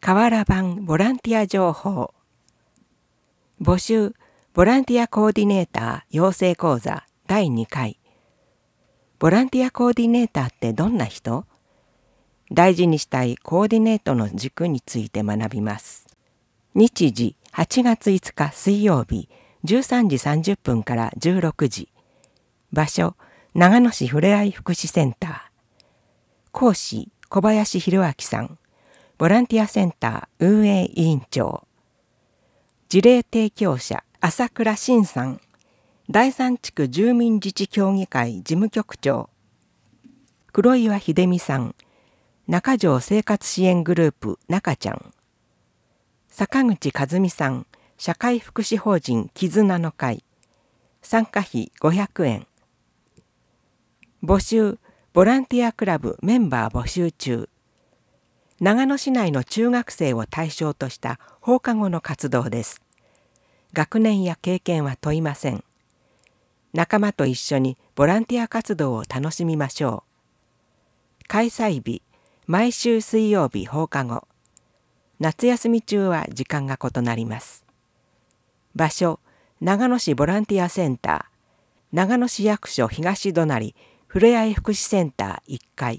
河原版ボランティア情報。募集ボランティアコーディネーター養成講座第2回。ボランティアコーディネーターってどんな人？大事にしたいコーディネートの軸について学びます。日時8月5日水曜日13時30分から16時。場所長野市ふれあい福祉センター。講師小林博明さん。ボランティアセンター運営委員長。事例提供者朝倉真さん。第三地区住民自治協議会事務局長。黒岩秀美さん。中条生活支援グループ中ちゃん。坂口和美さん。社会福祉法人絆の会。参加費500円。募集ボランティアクラブメンバー募集中。長野市内の中学生を対象とした放課後の活動です。学年や経験は問いません。仲間と一緒にボランティア活動を楽しみましょう。開催日、毎週水曜日放課後。夏休み中は時間が異なります。場所、長野市ボランティアセンター、長野市役所東隣ふれあい福祉センター1階。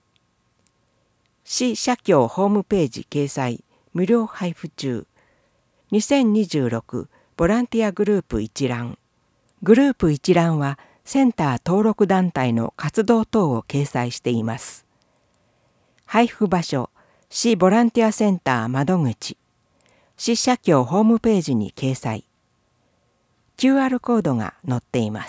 市社協ホームページ掲載、無料配布中。2026ボランティアグループ一覧。グループ一覧はセンター登録団体の活動等を掲載しています。配布場所、市ボランティアセンター窓口。市社協ホームページに掲載。QR コードが載っています。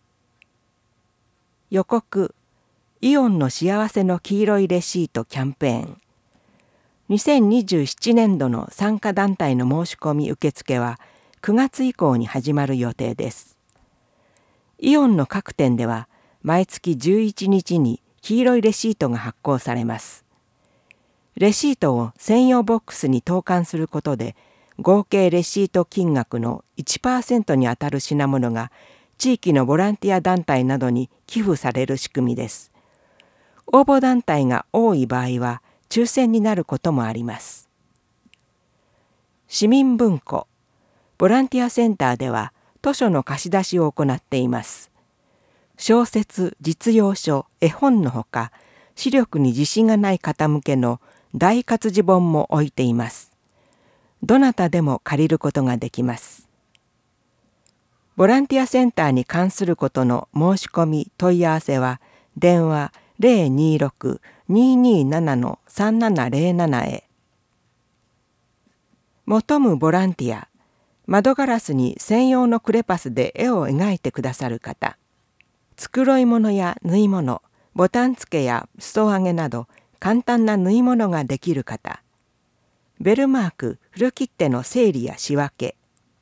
予告。イオンの幸せの黄色いレシートキャンペーン。2027年度の参加団体の申し込み受付は9月以降に始まる予定です。イオンの各店では毎月11日に黄色いレシートが発行されます。レシートを専用ボックスに投函することで合計レシート金額の 1% にあたる品物が地域のボランティア団体などに寄付される仕組みです。応募団体が多い場合は抽選になることもあります。市民文庫。ボランティアセンターでは図書の貸し出しを行っています。小説、実用書、絵本のほか、視力に自信がない方向けの大活字本も置いています。どなたでも借りることができます。ボランティアセンターに関することの申し込み問い合わせは電話026-227-3707へ。求むボランティア。窓ガラスに専用のクレパスで絵を描いてくださる方。繕い物や縫い物、ボタン付けや裾上げなど簡単な縫い物ができる方。ベルマーク、古切手の整理や仕分け。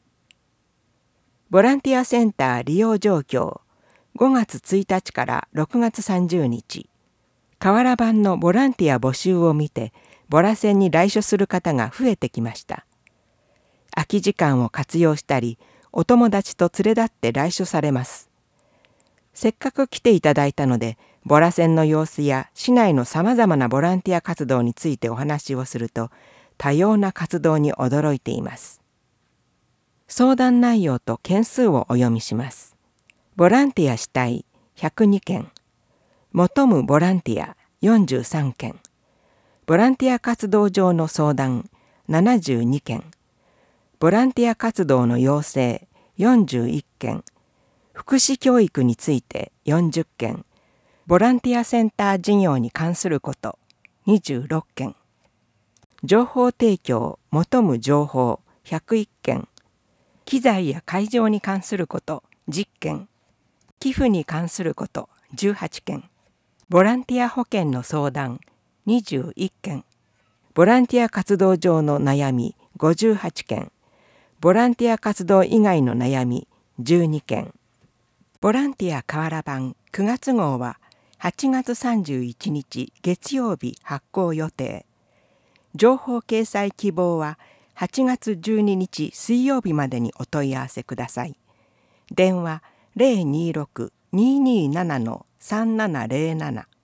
ボランティアセンター利用状況。5月1日から6月30日。河原版のボランティア募集を見て、ボラ船に来所する方が増えてきました。空き時間を活用したり、お友達と連れ立って来所されます。せっかく来ていただいたので、ボラ船の様子や市内のさまざまなボランティア活動についてお話をすると、多様な活動に驚いています。相談内容と件数をお読みします。ボランティアしたい102件。求むボランティア43件。ボランティア活動上の相談72件。ボランティア活動の要請41件。福祉教育について40件。ボランティアセンター事業に関すること26件。情報提供求む情報101件。機材や会場に関すること10件。寄付に関すること18件。ボランティア保険の相談21件。ボランティア活動上の悩み58件。ボランティア活動以外の悩み12件。ボランティア河原版9月号は8月31日月曜日発行予定。情報掲載希望は8月12日水曜日までにお問い合わせください。電話026-227-3707